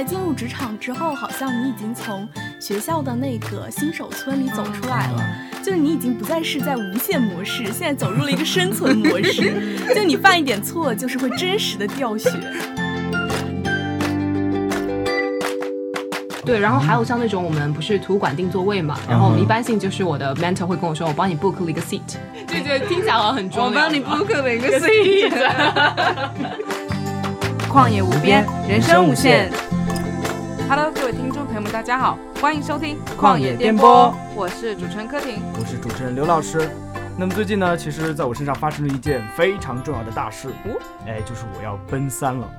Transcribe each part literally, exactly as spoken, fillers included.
在进入职场之后，好像你已经从学校的那个新手村里走出来了，嗯、就是你已经不再是在无限模式，现在走入了一个生存模式，就你犯一点错，就是会真实的掉血。 对，然后还有像那种我们不是图书馆订座位嘛，然后我们一般性就是我的 mentor 会跟我说，我帮你 book 了一个 seat， 就觉得听起来好像很重要，我帮你 book 了一个 seat。 旷野无边，人生无限。Hello， 各位听众朋友们，大家好，欢迎收听旷野电波，我是主持人柯婷， 我是主持人刘老师。那么最近呢，其实在我身上发生了一件非常重要的大事，哦、哎，就是我要奔三了。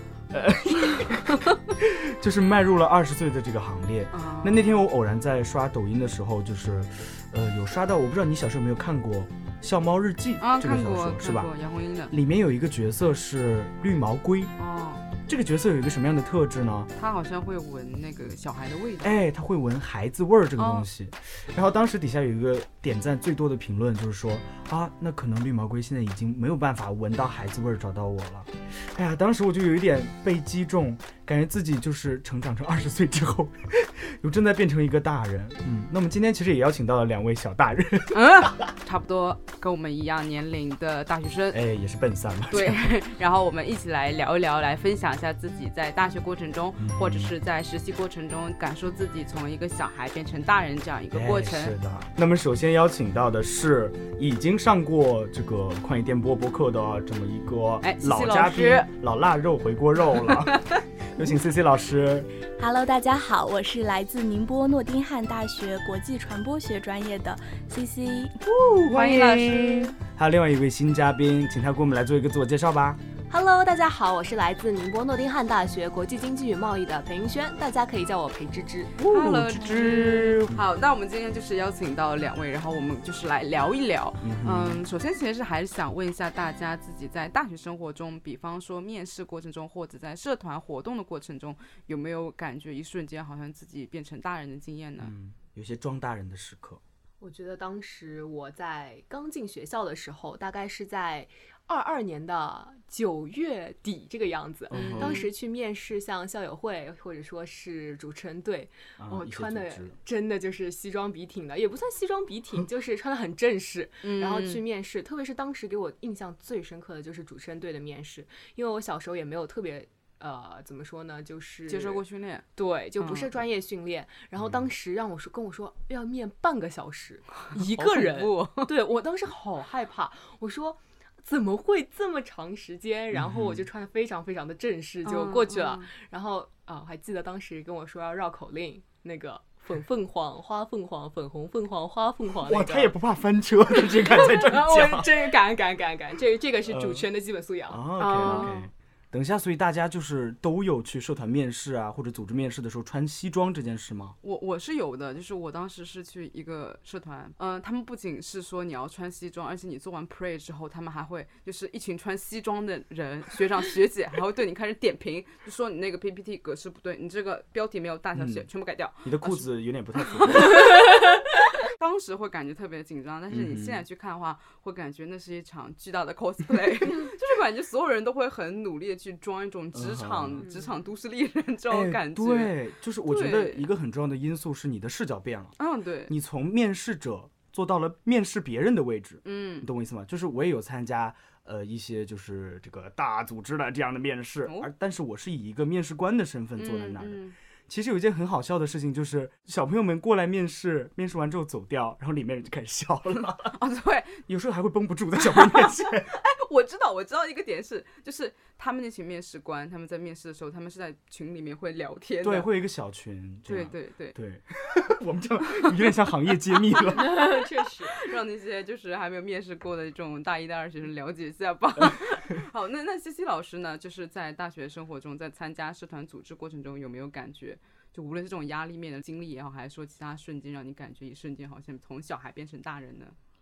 就是迈入了二十岁的这个行列。Uh, 那那天我偶然在刷抖音的时候，就是呃有刷到，我不知道你小时候有没有看过《笑猫日记》 啊？ 这个小说是吧？ 杨红樱的。 里面有一个角色是绿毛龟。 哦。 这个角色有一个什么样的特质呢？ 他好像会闻那个小孩的味道。 哎，他会闻孩子味儿这个东西。哦、然后当时底下有一个点赞最多的评论，就是说啊，那可能绿毛龟现在已经没有办法闻到孩子味儿找到我了。哎呀，当时我就有一点被击中，感觉自己就是成长成二十岁之后，又正在变成一个大人。嗯，那么今天其实也邀请到了两位小大人， 嗯，差不多跟我们一样年龄的大学生， 哎，也是奔三嘛。 对，然后我们一起来聊一聊，来分享一下自己在大学过程中，嗯、或者是在实习过程中，感受自己从一个小孩变成大人这样一个过程。 哎、是的。那么首先邀请到的是已经上过这个旷野电波播客的这么一个老嘉宾。哎老腊肉回锅肉了，有请 C C 老师。 Hello， 大家好，我是来自宁波诺丁汉大学国际传播学专业的 C C， 欢迎老师。 还有另外一位新嘉宾，请他给我们来做一个自我介绍吧。 Hello， 大家好，我是来自宁波诺丁汉大学国际经济与贸易的裴云轩，大家可以叫我裴芝芝。 Hello， 芝芝。好，那我们今天就是邀请到两位，然后我们就是来聊一聊。嗯, 嗯，首先其实还是想问一下大家，自己在大学生活中，比方说面试过程中，或者在社团活动的过程中，有没有感觉一瞬间好像自己变成大人的经验呢？ 嗯，有些装大人的时刻。 我觉得当时我在刚进学校的时候，大概是在二二年的九月底这个样子、嗯、当时去面试像校友会或者说是主持人队、啊、我穿的真的就是西装笔挺的，也不算西装笔挺就是穿的很正式、嗯、然后去面试，特别是当时给我印象最深刻的就是主持人队的面试，因为我小时候也没有特别呃，怎么说呢？就是接受过训练， 对，就不是专业训练。嗯、然后当时让我说跟我说要面半个小时，嗯、一个人，对我当时好害怕。我说怎么会这么长时间？然后我就穿得非常非常的正式就过去了。嗯嗯、然后啊，我还记得当时跟我说要绕口令，那个粉凤凰、花凤凰、粉红凤凰、花凤凰、那个。 哇，他也不怕翻车的，这敢在这讲。 我这敢敢敢敢，这这个是主持人的基本素养。 嗯、OK OK。等一下，所以大家就是都有去社团面试啊，或者组织面试的时候穿西装这件事吗？ 我我是有的，就是我当时是去一个社团，嗯、呃，他们不仅是说你要穿西装，而且你做完 pray 之后，他们还会就是一群穿西装的人，学长学姐还会对你开始点评，就说你那个 P P T 格式不对，你这个标题没有大小写，嗯、全部改掉。 你的裤子有点不太符合。 当时会感觉特别紧张，但是你现在去看的话，嗯、会感觉那是一场巨大的 cosplay， 就是感觉所有人都会很努力的去装一种职场、嗯、职场都市丽人这种感觉、 哎。对，就是我觉得一个很重要的因素是你的视角变了。 嗯，对， 你从面试者做到了面试别人的位置。 嗯， 你懂我意思吗？就是我也有参加呃一些就是这个大组织的这样的面试，哦、而但是我是以一个面试官的身份坐在那儿的。嗯嗯，其实有一件很好笑的事情，就是小朋友们过来面试，面试完之后走掉，然后里面人就开始笑了。 哦，对， 有时候还会绷不住在小朋友面前。 哎，我知道，我知道一个点是，就是他们那群面试官，他们在面试的时候，他们是在群里面会聊天的。 对，会有一个小群。 对对对对，我们这有点像行业揭秘了。 确实，让那些就是还没有面试过的这种大一、大二学生了解一下吧。好，那那 C C 老师呢，就是在大学生活中，在参加社团组织过程中，有没有感觉？就无论是这种压力面的经历也好，还是说其他瞬间让你感觉一瞬间好像从小孩变成大人呢？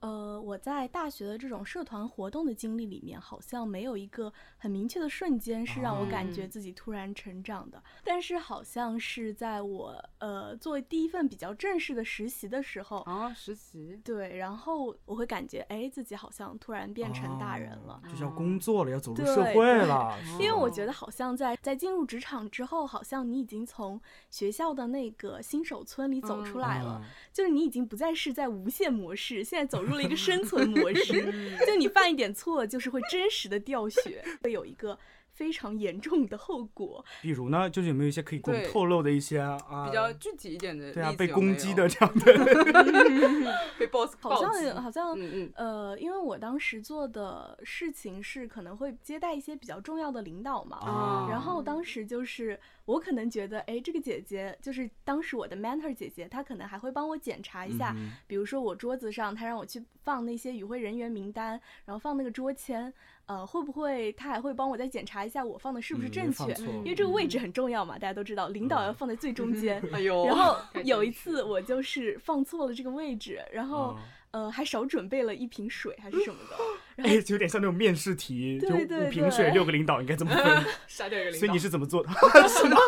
呃，我在大学的这种社团活动的经历里面，好像没有一个很明确的瞬间是让我感觉自己突然成长的。哦、但是好像是在我呃做第一份比较正式的实习的时候啊，实习对，然后我会感觉哎，自己好像突然变成大人了， 哦、就是要工作了，要走入社会了。 因为我觉得好像在在进入职场之后，好像你已经从学校的那个新手村里走出来了，嗯、就是你已经不再是在无限模式，现在走入了一个深存模式，就你犯一点错，就是会真实的掉血，会有一个非常严重的后果。 比如呢，就是有没有一些可以给我们透露的一些啊， 比较具体一点的例子？ 对啊，被攻击的这样的， 被 boss 好像好像、嗯嗯、呃，因为我当时做的事情是可能会接待一些比较重要的领导嘛， 啊、 然后当时就是我可能觉得，哎，这个姐姐就是当时我的 mentor 姐姐，她可能还会帮我检查一下， 嗯、 比如说我桌子上，她让我去放那些与会人员名单，然后放那个桌签。呃，会不会他还会帮我再检查一下我放的是不是正确？ 嗯、 因为这个位置很重要嘛，嗯、大家都知道，领导要放在最中间。 哎呦， 然后有一次我就是放错了这个位置，然后、嗯、呃还少准备了一瓶水还是什么的。 哎，有点像那种面试题， 对对对， 就五瓶水六个领导应该怎么分？ 杀掉一个领导。 所以你是怎么做的？是吗？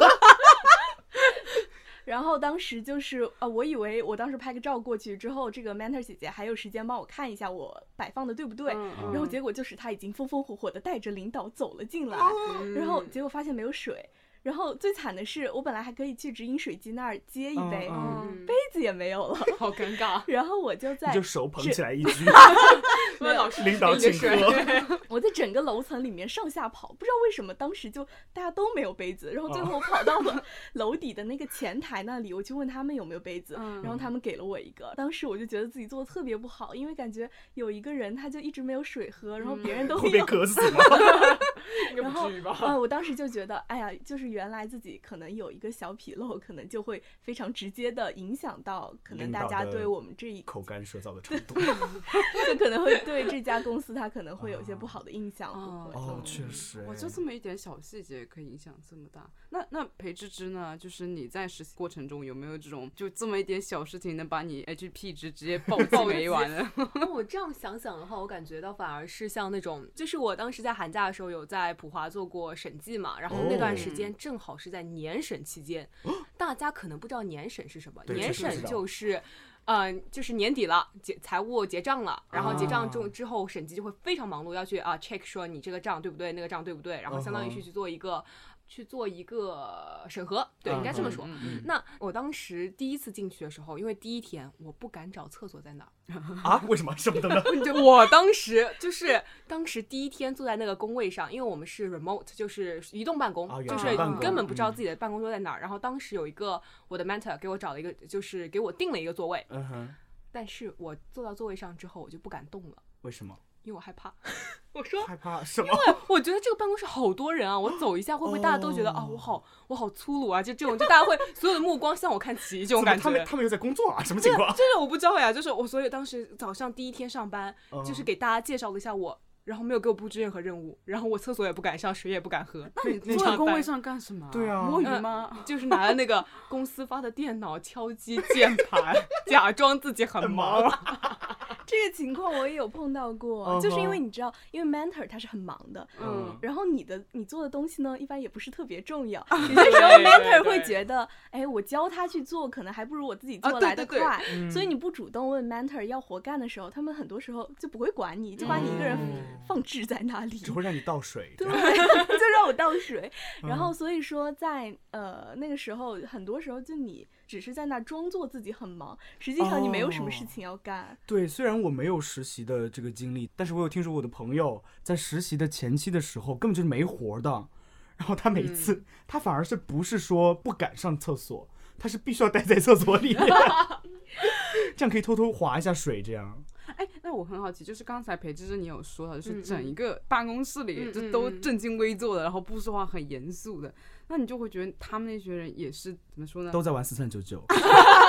然后当时就是呃，我以为我当时拍个照过去之后，这个 mentor 姐姐还有时间帮我看一下我摆放的对不对， 嗯、 然后结果就是她已经风风火火的带着领导走了进来， 嗯、 然后结果发现没有水。然后最惨的是，我本来还可以去直饮水机那儿接一杯， 嗯、 杯子也没有了， 好尴尬。 然后我就在你就手捧起来一句， 老师领导请喝。 我在整个楼层里面上下跑，不知道为什么当时就大家都没有杯子，然后最后我跑到了楼底的那个前台那里，我去问他们有没有杯子， 嗯、 然后他们给了我一个。当时我就觉得自己做的特别不好，因为感觉有一个人他就一直没有水喝，然后别人都会被渴死吗？ 然后呃，我当时就觉得，哎呀，就是原来自己可能有一个小纰漏，可能就会非常直接的影响到可能大家对我们这一口干舌燥的程度， 就可能会对这家公司它可能会有一些不好的印象。 哦， 哦确实， 我就这么一点小细节可以影响这么大。那那裴芝芝呢？就是你在实习过程中有没有这种就这么一点小事情能把你 H P 值直接暴击没完的？ 我这样想想的话，我感觉到反而是像那种，就是我当时在寒假的时候有在普华做过审计嘛，然后那段时间正好是在年审期间。哦、大家可能不知道年审是什么，年审就是。呃，就是年底了，结财务结账了，然后结账之之后，审计就会非常忙碌，要去啊 check 说你这个账对不对，那个账对不对，然后相当于是去做一个。去做一个审核，对，应该这么说。 嗯嗯、 那我当时第一次进去的时候，因为第一天我不敢找厕所在哪儿啊？为什么？什么的呢？ 我当时就是当时第一天坐在那个工位上，因为我们是 remote， 就是移动办公， 啊、 就是根本不知道自己的办公桌在哪儿。嗯、然后当时有一个我的 mentor 给我找了一个，就是给我定了一个座位。 嗯哼。 但是我坐到座位上之后，我就不敢动了。 为什么？ 因为我害怕。我说害怕什么？ 因为我觉得这个办公室好多人啊，我走一下会不会大家都觉得、哦、啊，我好我好粗鲁啊？就这种，就大家会所有的目光向我看齐，这种感觉。 他们他们又在工作啊？什么情况？ 这个我不知道呀。就是我，所以当时早上第一天上班，嗯、就是给大家介绍了一下我，然后没有给我布置任何任务，然后我厕所也不敢上，水也不敢喝。 那你坐在工位上干什么？ 对啊， 摸鱼吗、 嗯？就是拿了那个公司发的电脑敲击键盘，假装自己很忙。 这个情况我也有碰到过， uh-huh. 就是因为你知道，因为 mentor 他是很忙的， 嗯， 然后你的你做的东西呢，一般也不是特别重要，有些时候 mentor 会觉得，哎，我教他去做，可能还不如我自己做来得快， 啊、对对对所以你不主动问 mentor 要活干的时候，他们很多时候就不会管你，就把你一个人放置在那里， 只会让你倒水， 对，就让我倒水，然后所以说在呃那个时候，很多时候就你只是在那装作自己很忙，实际上你没有什么事情要干。 哦、对，虽然我没有实习的这个经历，但是我有听说我的朋友在实习的前期的时候根本就是没活的，然后他每次、嗯、他反而是不是说不敢上厕所，他是必须要待在厕所里面这样可以偷偷划一下水这样。 哎，那我很好奇，就是刚才裴芝芝你有说到，就是整一个办公室里就都正襟危坐的，然后不说话很严肃的，那你就会觉得他们那些人也是怎么说呢？ 都在玩四三九九。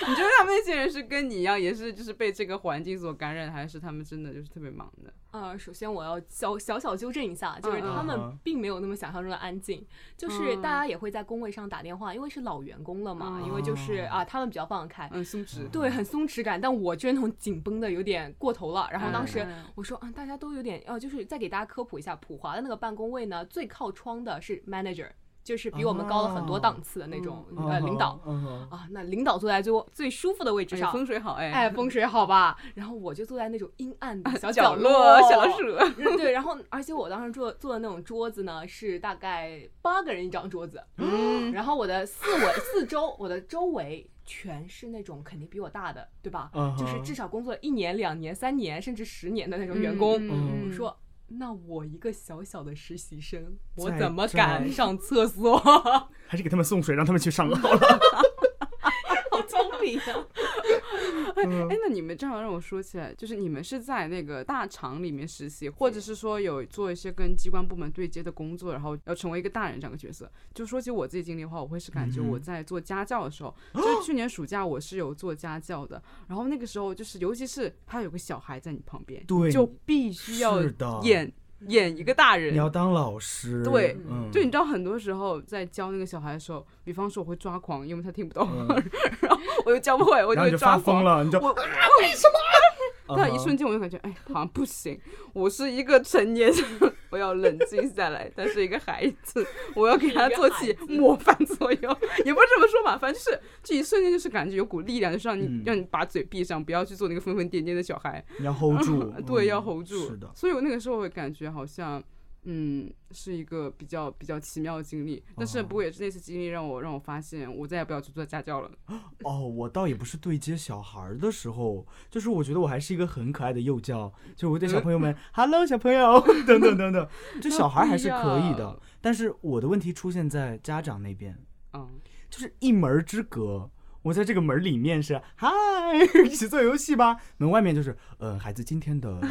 你觉得他们那些人是跟你一样，也是就是被这个环境所感染，还是他们真的就是特别忙的？ 呃，首先我要小小小纠正一下，就是他们并没有那么想象中的安静，嗯、就是大家也会在工位上打电话，因为是老员工了嘛，嗯、因为就是啊，他们比较放得开， 嗯，松弛， 对，很松弛感。但我这种紧绷的有点过头了。然后当时我说，啊，大家都有点，呃，就是再给大家科普一下，普华的那个办公位呢，最靠窗的是 manager。就是比我们高了很多档次的那种、uh, 呃领导、uh, 啊，那领导坐在最最舒服的位置上， 哎、风水好哎， 哎风水好吧。然后我就坐在那种阴暗的小角落， 小老鼠。 对，然后而且我当时坐坐的那种桌子呢，是大概八个人一张桌子，嗯，然后我的四围四周，我的周围全是那种肯定比我大的，对吧？ Uh-huh. 就是至少工作一年、两年、三年，甚至十年的那种员工。嗯、我说。那我一个小小的实习生，我怎么敢上厕所？ 还是给他们送水，让他们去上好了。 好聪明啊！ 哎，那你们正好让我说起来，就是你们是在那个大厂里面实习，或者是说有做一些跟机关部门对接的工作，然后要成为一个大人这样的角色。就说起我自己经历的话，我会是感觉我在做家教的时候，嗯、就是去年暑假我是有做家教的，然后那个时候就是尤其是他有个小孩在你旁边， 对， 就必须要演。演一个大人， 你要当老师， 对， 嗯、 就你知道很多时候在教那个小孩的时候，比方说我会抓狂，因为他听不懂，嗯、然后我又教不会，我就会抓狂了，你就我啊为什么？但一瞬间我就感觉，哎，好像不行，我是一个成年人，我要冷静下来，他是一个孩子，我要给他做起模范作用，也不是这么说吧，反正就是这一瞬间就是感觉有股力量，就是让你、嗯、让你把嘴闭上，不要去做那个疯疯癫癫的小孩， 你要 hold 住， 嗯、对，要 hold 住， 是的， 所以我那个时候会感觉好像。嗯，是一个比较比较奇妙的经历，但是不过也是那次经历让我让我发现，我再也不要去做家教了。 哦，我倒也不是对接小孩的时候，就是我觉得我还是一个很可爱的幼教，就我对小朋友们、嗯、，Hello 小朋友，等等等等，就小孩还是可以的，但是我的问题出现在家长那边，嗯，就是一门之隔。我在这个门里面是嗨，一起做游戏吧，门外面就是呃，孩子今天的。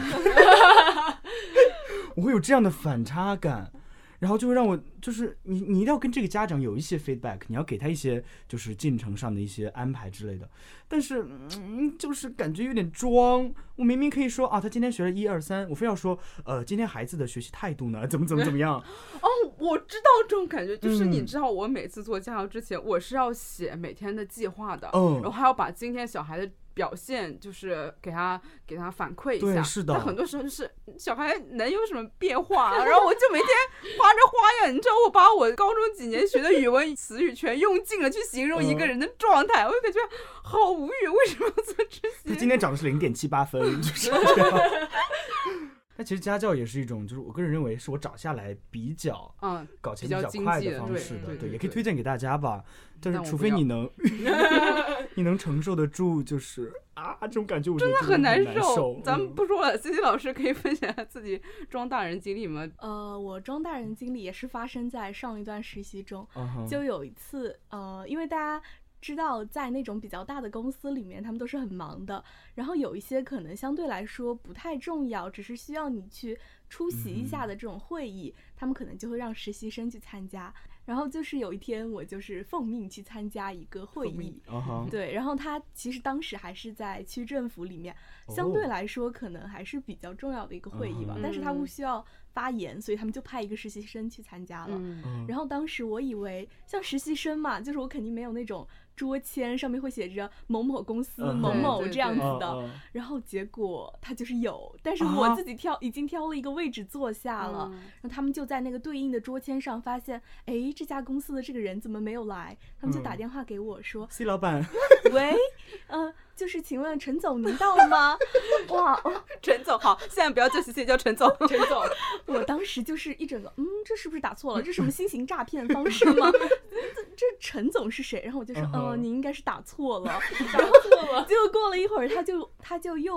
我会有这样的反差感，然后就会让我就是你你一定要跟这个家长有一些 feedback， 你要给他一些就是进程上的一些安排之类的，但是嗯，就是感觉有点装。我明明可以说啊，他今天学了一二三，我非要说呃，今天孩子的学习态度呢，怎么怎么怎么样？ 哦，我知道这种感觉，就是你知道，我每次做家教之前，我是要写每天的计划的，嗯，然后还要把今天小孩的表现就是给他给他反馈一下， 对，是的。 但很多时候就是小孩能有什么变化，然后我就每天花着花样，你知道，我把我高中几年学的语文词语全用尽了去形容一个人的状态，嗯、我就感觉好无语，为什么要做这些？ 他今天涨的是零点七八分，就是这样。但其实家教也是一种，就是我个人认为是我找下来比较，嗯，搞钱比较快的方式的， 对, 对, 对, 对， 也可以推荐给大家吧。但是除非你能，你能承受得住，就是啊，这种感觉我觉得真的很难受。 受咱们不说了 ，C C 老师可以分享自己装大人经历吗？ 呃，我装大人经历也是发生在上一段实习中， uh-huh. 就有一次，呃，因为大家知道在那种比较大的公司里面他们都是很忙的，然后有一些可能相对来说不太重要，只是需要你去出席一下的这种会议、嗯、他们可能就会让实习生去参加。然后就是有一天我就是奉命去参加一个会议、uh-huh. 对，然后他其实当时还是在区政府里面、oh. 相对来说可能还是比较重要的一个会议吧、uh-huh. 但是他不需要发言，所以他们就派一个实习生去参加了、uh-huh. 然后当时我以为像实习生嘛，就是我肯定没有那种桌签上面会写着某某公司、uh-huh. 某某这样子的、uh-huh. 然后结果他就是有，但是我自己挑、uh-huh. 已经挑了一个位置坐下了、uh-huh. 然后他们就在那个对应的桌签上发现，哎，这家公司的这个人怎么没有来，他们就打电话给我说、 uh-huh. C 老板喂呃就是请问陈总您到了吗？哇、哦、 陈总好，现在不要叫 C C 叫陈总陈总我当时就是一整个嗯这是不是打错了，这什么新型诈骗方式吗？这, 这陈总是谁？然后我就说嗯、uh-huh. 呃你应该是打错了打错了结果过了一会儿他就他就又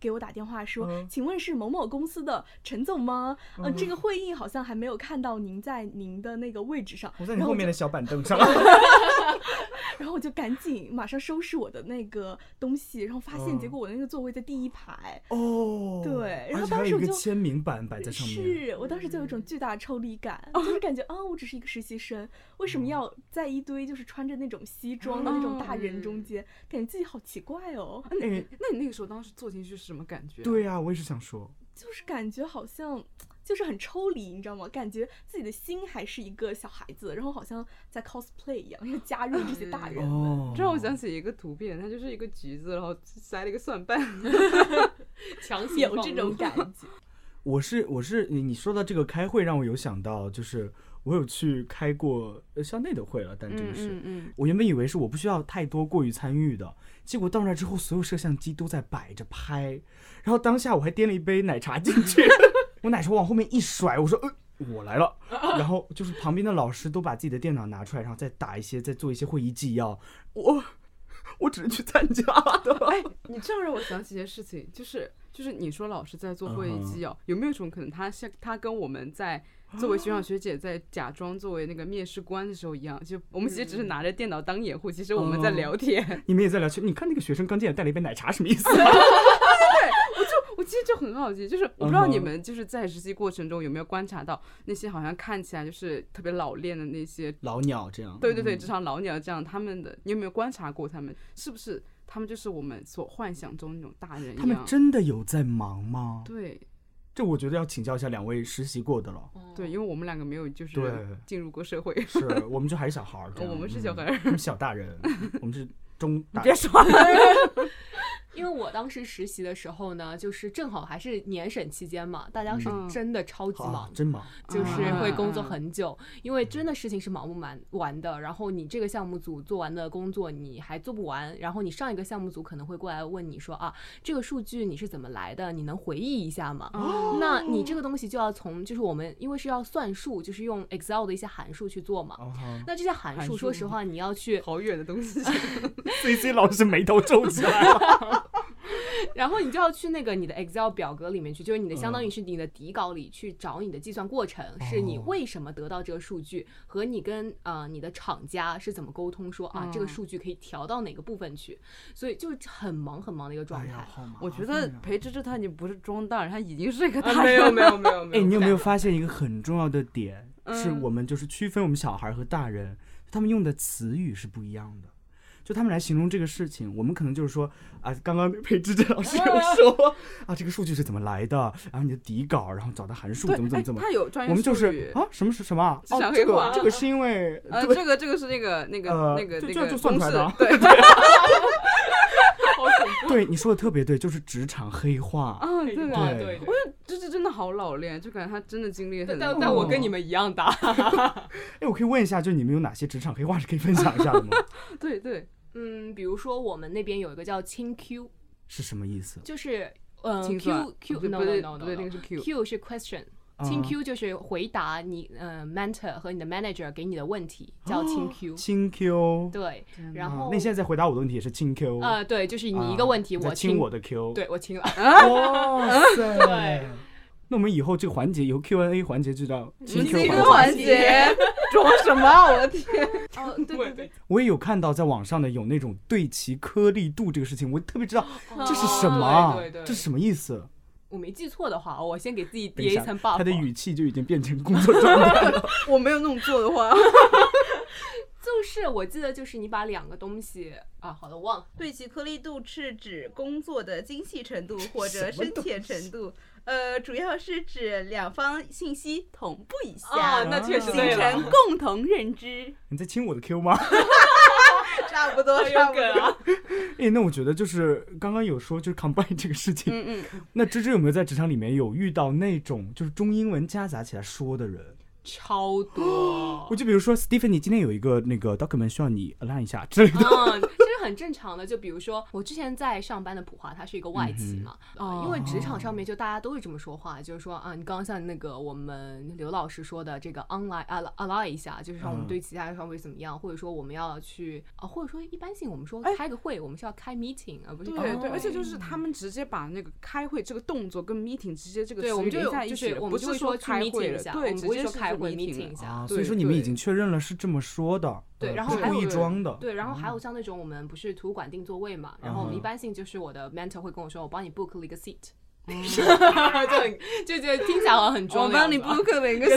给我打电话说， 嗯、 请问是某某公司的陈总吗？ 嗯、 呃，这个会议好像还没有看到您在您的那个位置上。 我在你后面的小板凳上。 然后我就赶紧马上收拾我的那个东西，然后发现结果我的那个座位在第一排。 哦， 对，然后当时我就还有一个签名板摆在上面。 是我当时就有一种巨大的抽离感，嗯、就是感觉啊，我只是一个实习生，为什么要在一堆就是穿着那种西装的那种大人中间，嗯、感觉自己好奇怪哦。 那你那你那个时候当时坐进去是什么感觉、啊？ 对呀、啊，我也是想说， 就是感觉好像。就是很抽离，你知道吗？感觉自己的心还是一个小孩子，然后好像在 cosplay 一样，要加入这些大人们。 哦、这让我想起一个图片，它就是一个橘子，然后塞了一个蒜瓣， 强行有这种感觉。 我是我是你你说到这个开会，让我有想到，就是我有去开过校内的会了，但这个是、嗯嗯嗯、我原本以为是我不需要太多过于参与的，结果到那之后，所有摄像机都在摆着拍，然后当下我还掂了一杯奶茶进去。我奶茶往后面一甩，我说呃我来了，然后就是旁边的老师都把自己的电脑拿出来，然后再打一些再做一些会议纪要，我我只是去参加的。 哎，你这样让我想起一件事情，就是就是你说老师在做会议纪要、uh-huh. 有没有一种可能他像他跟我们在作为学长学姐在假装作为那个面试官的时候一样，就我们其实只是拿着电脑当掩护，其实我们在聊天、uh-huh. 你们也在聊天，你看那个学生刚进来带了一杯奶茶什么意思？ 我其实就很好奇，就是我不知道你们就是在实习过程中有没有观察到那些好像看起来就是特别老练的那些老鸟这样， 对对对，职场老鸟这样，他们的你有没有观察过他们是不是他们就是我们所幻想中那种大人一样？ 他们真的有在忙吗？ 对， 这我觉得要请教一下两位实习过的了。 对，因为我们两个没有就是进入过社会， 是我们就还是小孩儿、 哦，我们是小孩儿、 嗯，我们小大人，我们是中大人。 别说了。 因为我当时实习的时候呢，就是正好还是年审期间嘛，大家是真的超级忙， 嗯、真忙， 就是会工作很久、嗯，因为真的事情是忙不完的。然后你这个项目组做完的工作你还做不完，然后你上一个项目组可能会过来问你说啊，这个数据你是怎么来的？你能回忆一下吗？哦、那你这个东西就要从就是我们因为是要算数，就是用 Excel 的一些函数去做嘛。哦、那这些函数说实话你要去好远的东西 ，C C 老师眉头皱起来了。 然后你就要去那个你的 Excel 表格里面去，就是你的相当于是你的底稿里去找你的计算过程，嗯、是你为什么得到这个数据，和你跟呃你的厂家是怎么沟通说啊、嗯、这个数据可以调到哪个部分去，所以就是很忙很忙的一个状态。哎、 我觉得裴芝芝他已经不是装大人，他已经是一个大人、 啊、没有没有没有没有。 哎，你有没有发现一个很重要的点，嗯、是我们就是区分我们小孩和大人，他们用的词语是不一样的。就他们来形容这个事情，我们可能就是说啊，刚刚裴芝芝老师有说啊，这个数据是怎么来的，然后你的底稿，然后找的函数怎么怎么怎么， 他有专业我们就是啊，什么是什么啊？哦，这个这个是因为呃，这个这个是那个那个、呃、那个那个就算出来的， 对。 对， 你说的特别对，就是职场黑化啊，对对对对， 我觉得这是真的好老练，就感觉他真的经历很多。 但但我跟你们一样大。 哎，我可以问一下，就你们有哪些职场黑化是可以分享一下的吗？ 对对， 嗯，比如说我们那边有一个叫清 Q， 是什么意思？ 就是呃 Q Q no no no no， 那个是 Q Q 是 question。清 Q 就是回答你呃 mentor 和你的 manager 给你的问题，叫清 Q。 清 Q。 对，然后那你现在在回答我的问题也是清 Q。 啊、呃，对，就是你一个问题， 啊、 我清我的 Q。 对，我清了。 哇塞！ 对。 那我们以后这个环节以后 Q and A 环节就叫清 Q 环节。装什么啊？我的天！ 哦，对对对。 我也有看到在网上的有那种对齐颗粒度这个事情，我特别知道这是什么、啊哦对对对，这是什么意思？ 我没记错的话，我先给自己叠一层 buff。 他的语气就已经变成工作状态了。 我没有那么做的话， 就是我记得就是你把两个东西啊，好的忘了。 对齐颗粒度是指工作的精细程度或者深浅程度，呃，主要是指两方信息同步一下， 啊、那确实形成共同认知。 你在亲我的 Q 吗？ 差不多，差不多。 哎，那我觉得就是刚刚有说就是 combine 这个事情， 嗯嗯。 那芝芝有没有在职场里面有遇到那种就是中英文夹杂起来说的人？ 超多。 我就比如说 Stephen， 你今天有一个那个 document 需要你 align 一下之类的。 嗯，这是很正常的。就比如说我之前在上班的普华，它是一个外企嘛，嗯呃、因为职场上面就大家都会这么说话，就是说啊，你刚刚像那个我们刘老师说的这个 online ally 一下，就是说我们对其他人会怎么样，或者说我们要去啊，或者说一般性我们说开个会，我们是要开 meeting 而不是对对，而且就是他们直接把那个开会这个动作跟 meeting 直接这个词语连在一起， 我们就会说去 meeting 一下， 对， 直接说开会 meeting 一下、 啊。所以说你们已经确认了是这么说的， 对，然后还有故意装的， 对，然后还有像那种我们不是图书馆订座位嘛，然后我们一般性就是我的 mentor 会跟我说，我帮你 book 了一个 seat。嗯、就就觉得听起来好像很装， 我帮你 book 了一个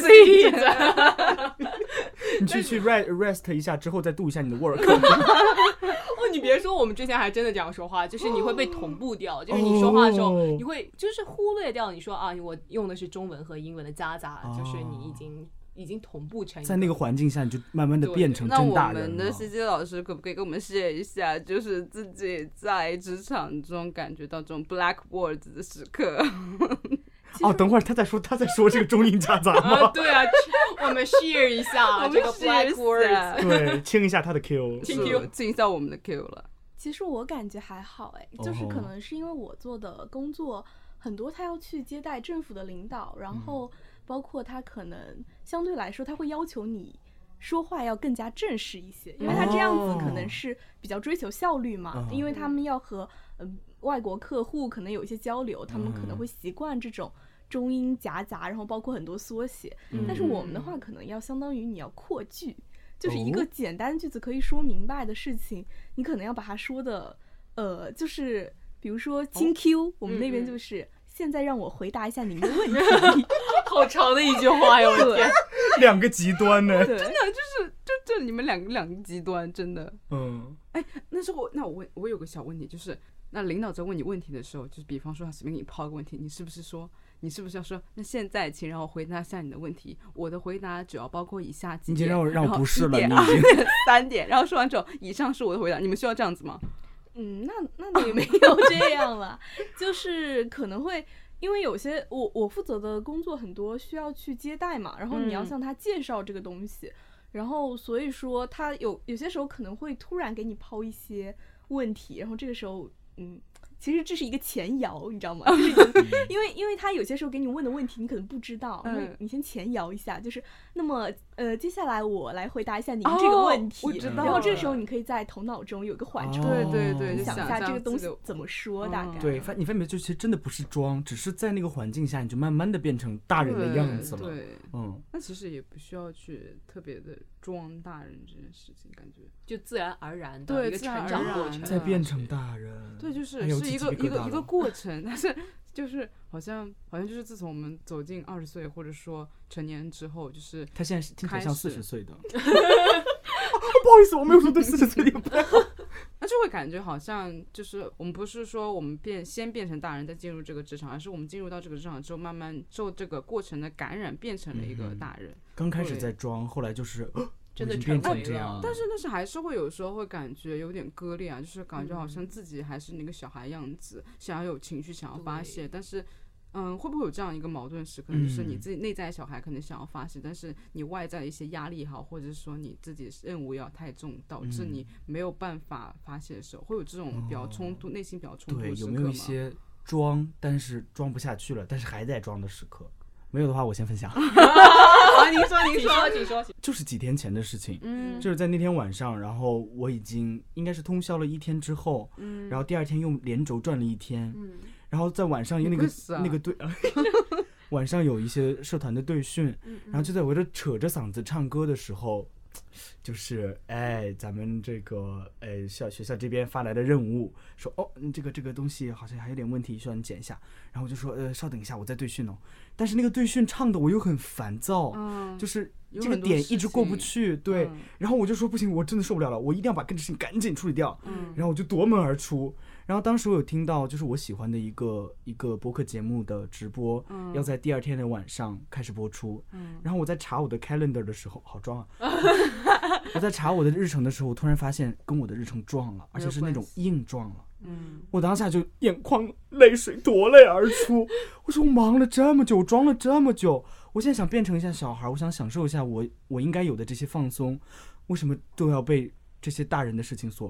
seat， 你去去 rest 一下之后再 do 一下你的 work。 哦，你别说，我们之前还真的这样说话，就是你会被同步掉，就是你说话的时候，你会就是忽略掉你说啊，我用的是中文和英文的夹杂，哦、就是你已经。已经同步成在那个环境下，你就慢慢的变成真大人了。 那我们的西西老师可不可以跟我们 share 一下，就是自己在职场中感觉到这种 blackboard 的时刻？ 哦，等会儿他在说他在说这个中英夹杂吗？ 啊对啊，我们 share 一下这个 blackboard， 对，清一下他的 Q， 清 Q， 清一下我们的 Q 了。 其实我感觉还好哎，就是可能是因为我做的工作很多，他要去接待政府的领导，然后。包括他可能相对来说他会要求你说话要更加正式一些，因为他这样子可能是比较追求效率嘛、哦、因为他们要和、呃、外国客户可能有一些交流，他们可能会习惯这种中英夹杂，然后包括很多缩写、嗯、但是我们的话可能要相当于你要扩句，就是一个简单句子可以说明白的事情、哦、你可能要把它说的呃，就是比如说清 Q、哦、我们那边就是、嗯现在让我回答一下您的问题。 好长的一句话哟，我的天， 两个极端呢， 真的就是就这你们两个两个极端，真的。嗯，哎，那时候那我问我有个小问题，就是那领导在问你问题的时候，就是比方说他随便给你抛个问题，你是不是说你是不是要说那现在请让我回答一下你的问题？我的回答主要包括以下几点， 你已经让我让我不适了，你已经三点，然后说完之后，以上是我的回答，你们需要这样子吗？ 嗯，那那也没有这样了，就是可能会因为有些我我负责的工作很多需要去接待嘛，然后你要向他介绍这个东西，嗯、然后所以说他有有些时候可能会突然给你抛一些问题，然后这个时候嗯。其实这是一个前摇，你知道吗？就是因为因为他有些时候给你问的问题你可能不知道，嗯、你先前摇一下，就是那么呃，接下来我来回答一下您这个问题， 哦、我知道。 然后这个时候你可以在头脑中有一个缓冲， 对对对， 想一下这个东西怎么说，大概。 对，你分别就其实真的不是装，只是在那个环境下，你就慢慢的变成大人的样子了。 对，对嗯，那其实也不需要去特别的装大人这件事情，感觉就自然而然的一个成长过程， 再变成大人。 对，就是是一个一个一个过程，但是就是好像好像就是自从我们走进二十岁或者说成年之后，就是他现在听起来像四十岁的。不好意思，我没有说对四十岁的不太好。 那就会感觉好像就是我们不是说我们变先变成大人再进入这个职场，而是我们进入到这个职场之后，慢慢受这个过程的感染，变成了一个大人。嗯、 刚开始在装，后来就是。 真的变成这样， 但是但是还是会有时候会感觉有点割裂啊，就是感觉好像自己还是那个小孩样子，嗯、想要有情绪，想要发泄，但是，嗯，会不会有这样一个矛盾时刻，就是你自己内在小孩可能想要发泄，嗯、但是你外在的一些压力也好，或者是说你自己任务要太重，导致你没有办法发泄的时候，会有这种比较冲突，内、哦、心比较冲突的时刻吗？ 对，有没有一些装，但是装不下去了，但是还在装的时刻？没有的话，我先分享。 啊，您说，您说，请说。 就是几天前的事情，嗯，就是在那天晚上，然后我已经应该是通宵了一天之后，嗯，然后第二天又连轴转了一天，嗯，然后在晚上那个、啊、那个队，晚上有一些社团的队训，嗯，然后就在我这扯着嗓子唱歌的时候。就是哎，咱们这个哎校学校这边发来的任务，说哦，这个这个东西好像还有点问题，需要你剪一下。然后我就说呃，稍等一下，我在对训哦。但是那个对训唱的我又很烦躁，嗯、就是这个点一直过不去，对。嗯、然后我就说不行，我真的受不了了，我一定要把这个事情赶紧处理掉。嗯、然后我就夺门而出。然后当时我有听到，就是我喜欢的一个一个播客节目的直播，嗯、要在第二天的晚上开始播出。嗯、然后我在查我的 calendar 的时候，好装啊！我在查我的日程的时候，我突然发现跟我的日程撞了，而且是那种硬撞了。嗯，我当下就眼眶泪水夺泪而出。我说我忙了这么久，装了这么久，我现在想变成一下小孩，我想享受一下我我应该有的这些放松，为什么都要被这些大人的事情所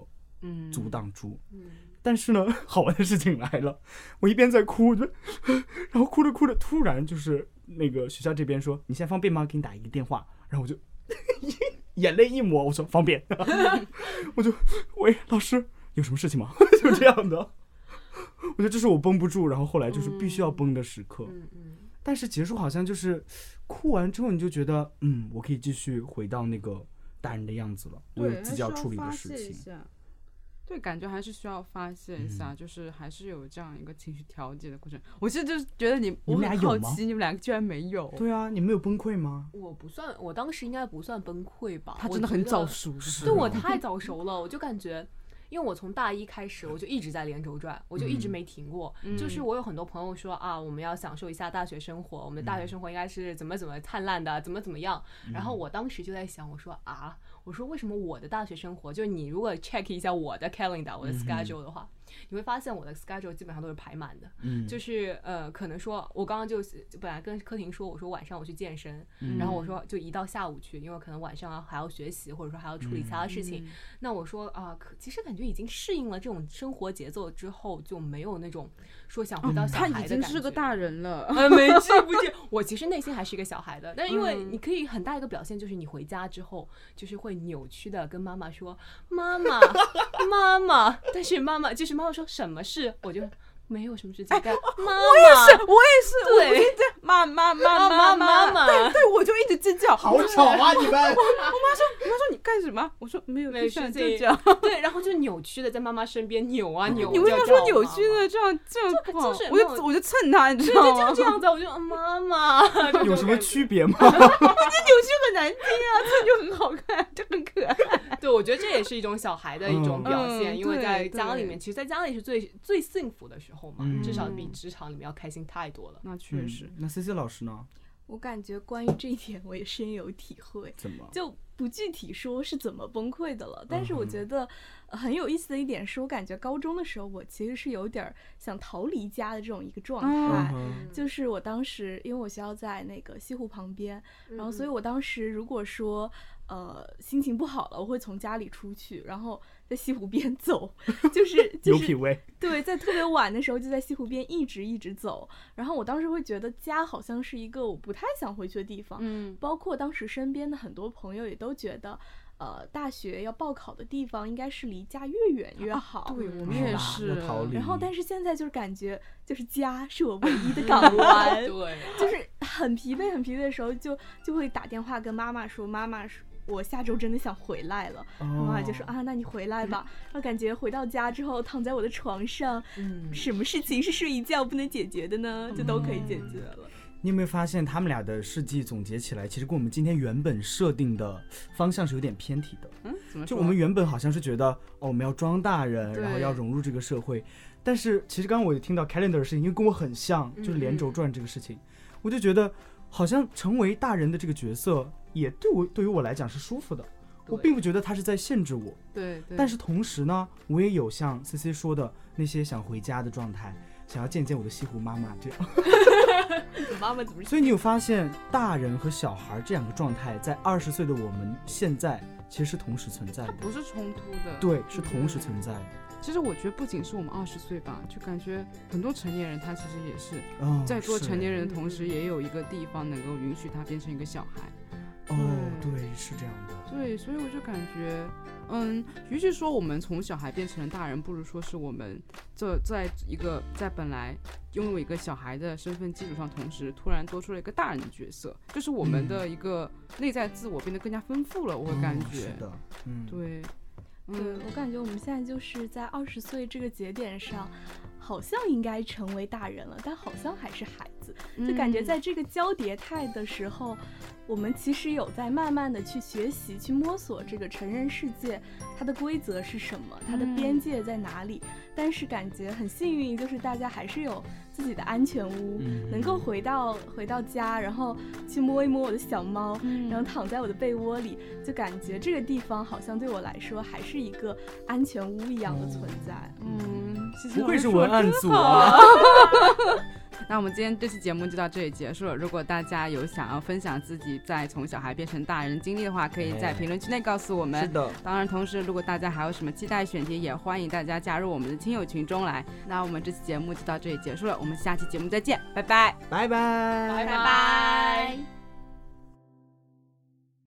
阻挡住。 嗯但是呢，好玩的事情来了，我一边在哭，就然后哭着哭着，突然就是那个学校这边说：“你现在方便吗？给你打一个电话。”然后我就眼泪一抹，我说：“方便。”我就喂老师，有什么事情吗？就这样的。我觉得这是我绷不住，然后后来就是必须要绷的时刻。 嗯嗯。 但是结束好像就是哭完之后，你就觉得嗯，我可以继续回到那个大人的样子了，我有自己要处理的事情。 对，感觉还是需要发泄一下，嗯、就是还是有这样一个情绪调节的过程。我其实就是觉得你， 你们俩有吗？ 我很好奇你们两个居然没有。 对啊，你们有崩溃吗？ 我不算，我当时应该不算崩溃吧。 他真的很早熟， 对我太早熟了，我就感觉。因为我从大一开始我就一直在连轴转，我就一直没停过、嗯、就是我有很多朋友说啊，我们要享受一下大学生活，我们的大学生活应该是怎么怎么灿烂的，怎么怎么样、嗯、然后我当时就在想，我说啊我说为什么我的大学生活，就是你如果 check 一下我的 calendar 我的 schedule 的话、嗯、你会发现我的 schedule 基本上都是排满的、嗯、就是呃可能说我刚刚就本来跟柯婷说，我说晚上我去健身、嗯、然后我说就移到下午去，因为可能晚上还要学习或者说还要处理其他事情、嗯、那我说啊、呃、其实感觉已经适应了这种生活节奏之后，就没有那种说想回到小孩的感觉、 嗯、他已经是个大人了、 呃、没记不记我其实内心还是一个小孩的，但是因为你可以很大一个表现就是你回家之后就是会扭曲的跟妈妈说妈妈妈妈，但是妈妈就是妈妈说什么事我就没有什么事情干、哎、妈妈我也是我也是对， 妈妈妈妈妈妈对对，我就一直尖叫， 好吵啊你们。我妈说我妈说你干什么，我说没有没事就这样， 对，然后就扭曲的在妈妈身边扭啊扭、 嗯、你为什么说扭曲的这样这样不好， 就是我就我就蹭他，你知道吗？ 就这样子我就妈妈有什么区别吗？ 我觉得扭曲很难听啊，蹭就很好看，就很可爱。 对，我觉得这也是一种小孩的一种表现、嗯、因为在家里面，其实在家里是最最幸福的时候嘛、嗯、至少比职场里面要开心太多了。 那确实、嗯、 那 C C 老师呢？ 我感觉关于这一点我也深有体会。 怎么？ 就不具体说是怎么崩溃的了，但是我觉得很有意思的一点是，我感觉高中的时候我其实是有点想逃离家的这种一个状态、嗯、就是我当时因为我学校在那个西湖旁边、嗯、然后所以我当时如果说呃心情不好了，我会从家里出去，然后在西湖边走，就是就是有品味。 对，在特别晚的时候就在西湖边一直一直走，然后我当时会觉得家好像是一个我不太想回去的地方，嗯，包括当时身边的很多朋友也都觉得呃，大学要报考的地方应该是离家越远越好、啊、 对，我们也是、 嗯、 然后但是现在就是感觉就是家是我唯一的港湾对， 就是很疲惫很疲惫的时候就就会打电话跟妈妈说，妈妈说我下周真的想回来了，妈妈、oh. 就说啊，那你回来吧。然后感觉回到家之后，躺在我的床上，嗯，什么事情是睡一觉不能解决的呢？就都可以解决了。 你有没有发现他们俩的事迹总结起来，其实跟我们今天原本设定的方向是有点偏题的？ 嗯，怎么说？ 就我们原本好像是觉得，哦，我们要装大人，然后要融入这个社会。但是其实刚刚我也听到 calendar 的事情，因为跟我很像，就是连轴转这个事情，嗯、我就觉得好像成为大人的这个角色，也对我对于我来讲是舒服的。我并不觉得他是在限制我， 对， 但是同时呢，我也有像 C C 说的那些想回家的状态，想要见见我的西湖妈妈这样。 妈妈怎么？ 所以你有发现，大人和小孩这两个状态，在二十岁的我们现在其实是同时存在的， 不是冲突的， 对，是同时存在的。 其实我觉得不仅是我们二十岁吧，就感觉很多成年人他其实也是、 哦、 在做成年人的同时，也有一个地方能够允许他变成一个小孩。 哦，对，是这样的。 对，所以我就感觉，嗯，与其说我们从小孩变成了大人，不如说是我们这在一个在本来拥有一个小孩的身份基础上，同时突然多出了一个大人的角色，就是我们的一个内在自我变得更加丰富了。我会感觉， 哦、是的，嗯， 对。 对，我感觉我们现在就是在二十岁这个节点上，好像应该成为大人了，但好像还是孩子。就感觉在这个交叠态的时候、嗯、我们其实有在慢慢的去学习去摸索这个成人世界它的规则是什么，它的边界在哪里、嗯、但是感觉很幸运，就是大家还是有自己的安全屋、嗯、能够回到回到家，然后去摸一摸我的小猫、嗯、然后躺在我的被窝里，就感觉这个地方好像对我来说还是一个安全屋一样的存在。 嗯， 不愧是文案组啊。 那我们今天这期节目就到这里结束了。如果大家有想要分享自己在从小孩变成大人经历的话，可以在评论区内告诉我们。 是的， 当然同时如果大家还有什么期待选题，也欢迎大家加入我们的亲友群中来。那我们这期节目就到这里结束了，我们下期节目再见，拜拜， 拜拜， 拜拜。